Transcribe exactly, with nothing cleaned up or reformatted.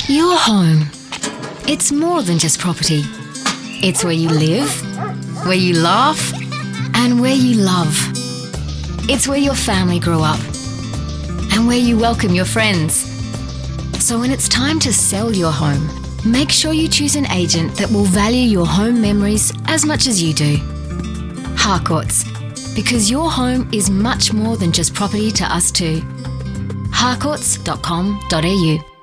Your home. It's more than just property. It's where you live, where you laugh, and where you love. It's where your family grew up and where you welcome your friends. So when it's time to sell your home, make sure you choose an agent that will value your home memories as much as you do. Harcourts, because your home is much more than just property to us too. harcourts dot com dot a u